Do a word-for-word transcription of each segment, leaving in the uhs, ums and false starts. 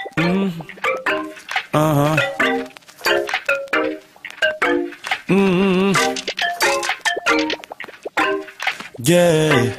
음, 아하. 음, yeah.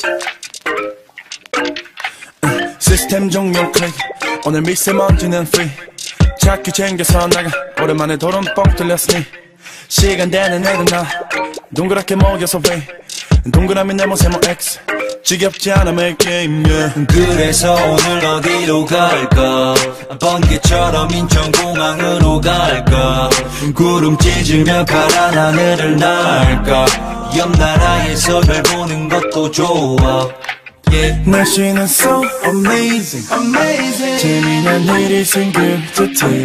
시스템 종료 클릭. 오늘 미세먼지는 free. 자꾸 챙겨서 나가. 오랜만에 도론 뻥 뚫렸으니 시간 되는 애들 나 동그랗게 먹여서 왜 동그라미 네모 세모 X 지겹지 않아 make game yeah. 그래서 오늘 어디로 갈까? 번개처럼 인천공항으로 갈까? 구름 찢으며 파란 하늘을 날까? 옆 나라에서 별 보는 것도 좋아 yeah. 날씨는 so amazing, amazing. 재미난 일이 생길 듯해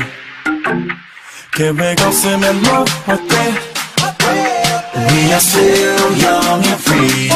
계획 없으면 뭐 어때? We are still young and free.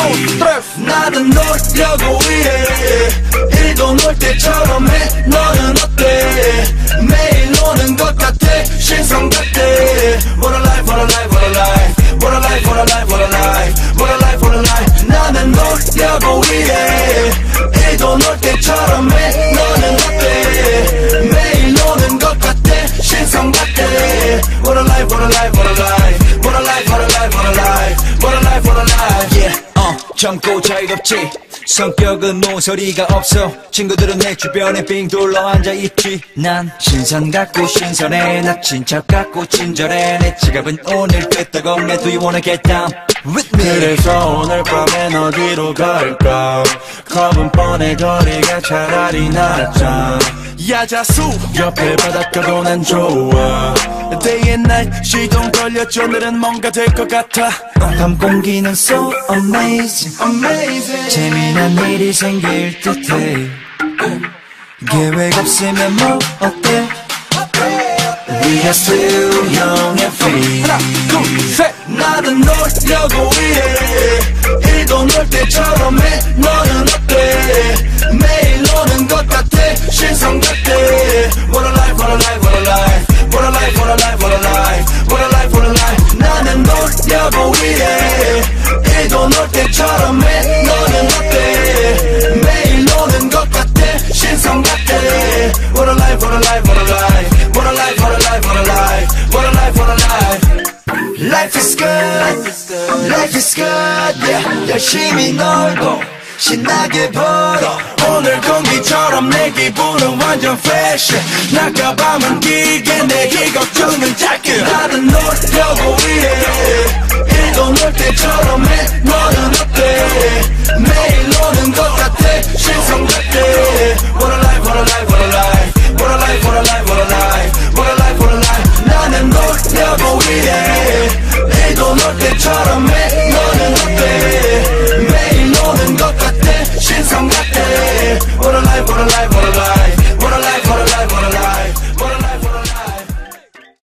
나는 놀려고 일해 일도 놀 때처럼 해 너는 어때? 매일 노는 것 같아 신성 같아 What a life, what a life, what a life What a life, what a life, what a life What a life, what a life 나는 놀려고 일해 일도 놀 때처럼 해 너는 어때? 매일 노는 것 같아 신성 같아 What a life, what a life, what a life What a life, what a life, what a life What a life, what a life Yeah, 어, 젊고 자유롭지 성격은 모서리가 없어 친구들은 내 주변에 빙 둘러 앉아있지 난 신선 같고 신선해 나 친척 같고 친절해 내 지갑은 오늘 끄떡없네 Do you wanna get down with me 그래서 오늘 밤엔 어디로 갈까 겁은 뻔해 거리가 차라리 낫잖아 야자수 옆에 바닷가도 난 좋아 Day and night 시동 걸렸죠 오늘은 뭔가 될 것 같아 밤 공기는 so amazing, amazing. 재미난 일이 생길 듯해 계획 없으면 뭐 어때 We are still young and free 하나 둘셋 나는 놀려고 일해 일도 놀 때처럼 해 너는 어때 매일 노는 것 같아 신성 같아 What a life, what a life, what a life What a life, what a life, what a life What a life, what a life 나는 놀려고 일해 일도 놀 때처럼 해 너는 어때 매일 노는 것 같아 신성 같아 What a life, what a life, what a life What a life, what a life, what a life What a life, what a life Life is good, life is good yeah. 열심히 놀고 신나게 벌어 오늘 공기처럼 내 기분은 완전 fresh 낮과 밤은 길게 내기 걱정은 작게 나는 놀려고 일해 일도 놀 때처럼 해 너는 어때 매일 노는 것 같아 신성 같아 What a life, what a life, what a life What a life, what a life, what a life What a life, what a life 나는 놀려고 일해 일도 놀 때처럼 해